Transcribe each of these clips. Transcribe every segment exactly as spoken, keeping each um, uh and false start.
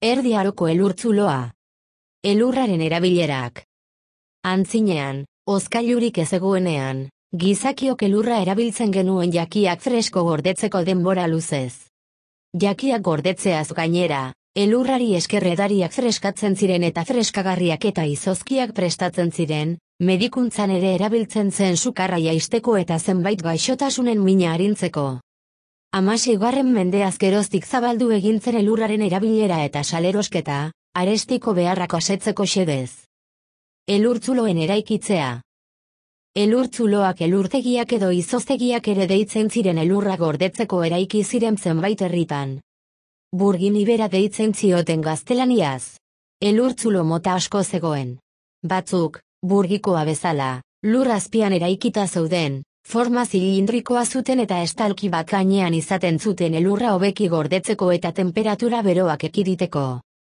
Erdi Aroko elurtzuloa. Elurraren erabilerak. Antzinean, hozkailurik ez zegoenean, gizakiok elurra erabiltzen genuen jakiak fresko gordetzeko denbora luzez. Jakiak gordetzeaz gainera, elurrari esker edariak freskatzen ziren eta freskagarriak eta izozkiak prestatzen ziren, medikuntzan ere erabiltzen zen sukarra jaisteko eta zenbait gaixotasunen mina arintzeko. Hamaseigarren mendeaz geroztik zabaldu egin zen elurraren erabilera eta salerosketa, arestiko beharrak asetzeko xedez. Elurtzuloen eraikitzea. Elurtzuloak elurtegiak edo izoztegiak ere deitzen ziren elurra gordetzeko eraiki ziren zenbait herritan. Burgin ibera deitzen zioten gaztelaniaz. Elurtzulo mota asko zegoen. Batzuk, burgikoa bezala, lur azpian eraikita zeuden, forma zilindrikoa zuten eta estalki bat gainean izaten zuten elurra hobeki gordetzeko eta temperatura beroak ekiditeko.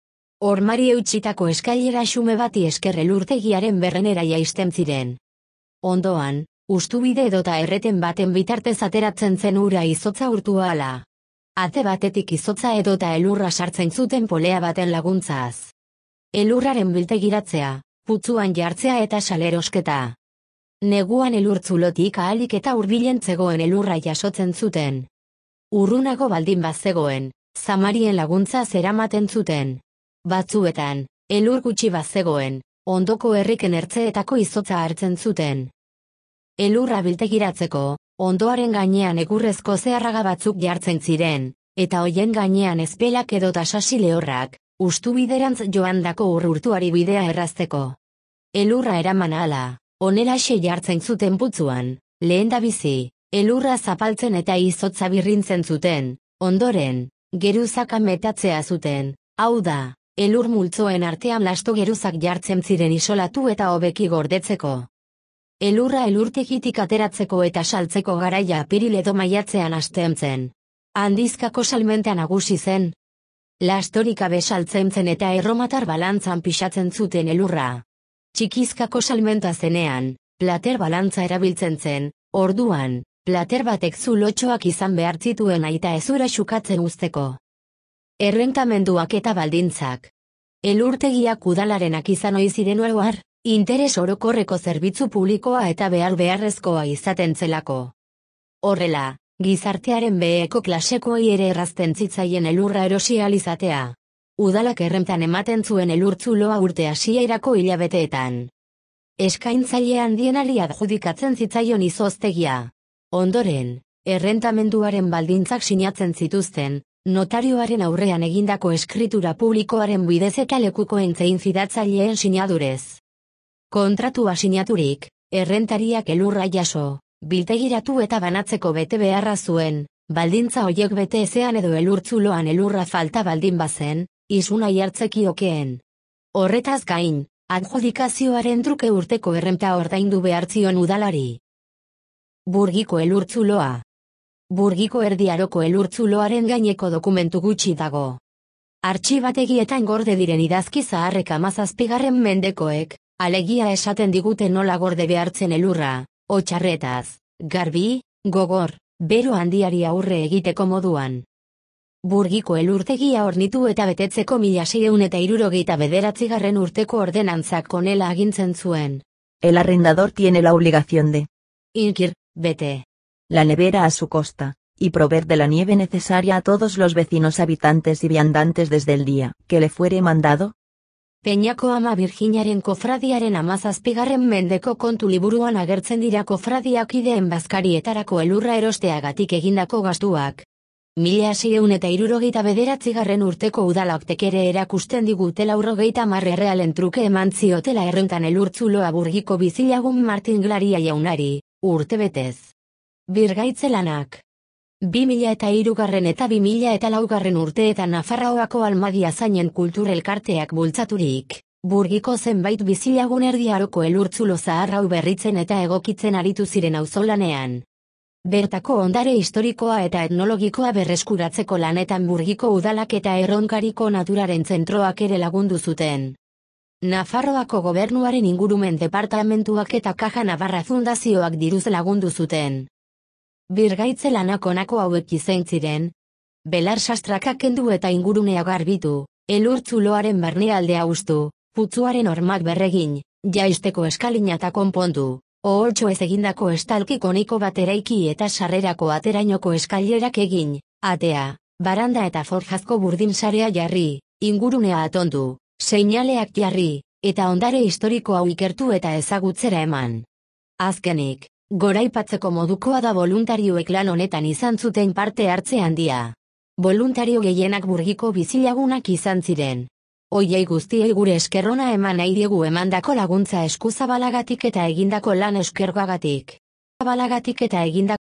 Hormari eutsitako eskailera xume bati esker elurtegiaren berrenera jaisten ziren. Ondoan, ustubide edota erreten baten bitartez ateratzen zen ura izotza urtu ahala. Ate batetik izotza edota elurra sartzen zuten polea baten laguntzaz. Elurraren biltegiratzea, putzuan jartzea eta salerosketa. Neguan elurtzulotik ahalik eta hurbilen zegoen elurra jasotzen zuten. Urrunago baldin bazegoen, zamarien laguntza zeramaten zuten. Batzuetan, elur gutxi bazegoen, ondoko herriken ertzeetako izotza hartzen zuten. Elurra biltegiratzeko, ondoaren gainean egurrezko zeharraga batzuk jartzen ziren, eta hoien gainean ezpelak edota sasi lehorrak, ustubiderantz joandako urrurtuari bidea errazteko. Elurra eraman ahala, honelaxe jartzen zuten putzuan, lehendabizi, elurra zapaltzen eta izotza birrintzen zuten, ondoren, geruzaka metatzea zuten, hau da, elur multzoen artean lasto geruzak jartzen ziren isolatu eta hobeki gordetzeko. Elurra elurtegitik ateratzeko eta saltzeko garaia apiril edo maiatzean hasten zen. Handizkako salmenta nagusi zen. Lastorik abe saltzen zen eta erromatar balantzan pixatzen zuten elurra. Txikizkako salmenta zenean, plater balantza erabiltzen zen, orduan, plater batek zulotxoak izan behar zituen aita ezura xukatzen uzteko. Errentamenduak eta baldintzak. Elurtegiak udalarenak izan ohi ziren orohar, interes orokorreko zerbitzu publikoa eta behar beharrezkoa izaten zelako. Horrela, gizartearen beheko klasekoei ere errazten zitzaien elurra erosi ahal izatea. Udalak errentan ematen zuen elurtzuloa urte hasierako hilabeteetan. Eskaintzaile handienari adjudikatzen zitzaion izoztegia. Ondoren, errentamenduaren baldintzak sinatzen zituzten, notarioaren aurrean egindako eskritura publikoaren bidez eta lekukoen zein fidatzaileen sinadurez. Kontratua sinaturik, errentariak elurra jaso, biltegiratu eta banatzeko bete beharra zuen, baldintza hoiek bete ezean edo elurtzuloan elurra falta baldin bazen, isuna jartzekiokeen. Horretaz gain, adjudikazioaren truke urteko errenta ordaindu behartzion udalari. Burgiko elurtzuloa. Burgiko Erdi Aroko elurtzuloaren gaineko dokumentu gutxi dago. Artxibategietan gorde diren idazki zaharrek hamazazpigarren mendekoek, alegia esaten digute nola gorde behartzen elurra, hotxarretaz, garbi, gogor, bero handiari aurre egiteko moduan. Burgiko elurtegia hornitu eta betetzeko mila seiehun eta hirurogeita bederatzigarren urteko ordenantzak honela agintzen zuen. El arrendador tiene la obligación de inkir, bete. La nevera a su costa, y proveer de la nieve necesaria a todos los vecinos habitantes y viandantes desde el día que le fuere mandado. Peñako Ama Virginiaren kofradiaren hamazazpigarren mendeko kontu liburuan agertzen dira kofradiak ideen bazkarietarako elurra erosteagatik egindako gastuak. Mila seiehun eta hirurogeita bederatzigarren urteko udalaktek ere erakusten digute laurogeita hamar errealen truke eman ziotela errentan elurtzuloa Burgiko bizilagun Martin Glaria jaunari, urtebetez. Birgaitze lanak. bi mila eta hirugarren eta bi mila eta laugarren urteetan Nafarroako Almadia zainen kultur elkarteak bultzaturik, Burgiko zenbait bizilagun Erdi Aroko elurtzulo zahar hau berritzen eta egokitzen aritu ziren auzolanean. Bertako ondare historikoa eta etnologikoa berreskuratzeko lanetan Burgiko udalak eta Erronkariko naturaren zentroak ere lagundu zuten. Nafarroako gobernuaren ingurumen departamentuak eta Caja Navarra fundazioak diruz lagundu zuten. Birgaitze lanak honako hauek izan ziren. Belar sastrakak kendu eta ingurunea garbitu, elurtzuloaren barnealdea hustu, putzuaren hormak berregin, jaisteko eskalina eta konpondu, oholtxo ez egindako estalki koniko bat eraiki eta sarrerako aterainoko eskailerak egin, atea, baranda eta forjazko burdin sarea jarri, ingurunea atondu, seinaleak jarri, eta ondare historiko hau ikertu eta ezagutzera eman. Azkenik, goraipatzeko modukoa da boluntarioek lan honetan izan zuten parte hartze handia. Boluntario gehienak burgiko bizilagunak izan ziren. Hoiei guztiei gure eskerrona eman nahi diegu emandako laguntza eskuzabalagatik eta egindako lan eskergagatik. Zabalagatik eta egindako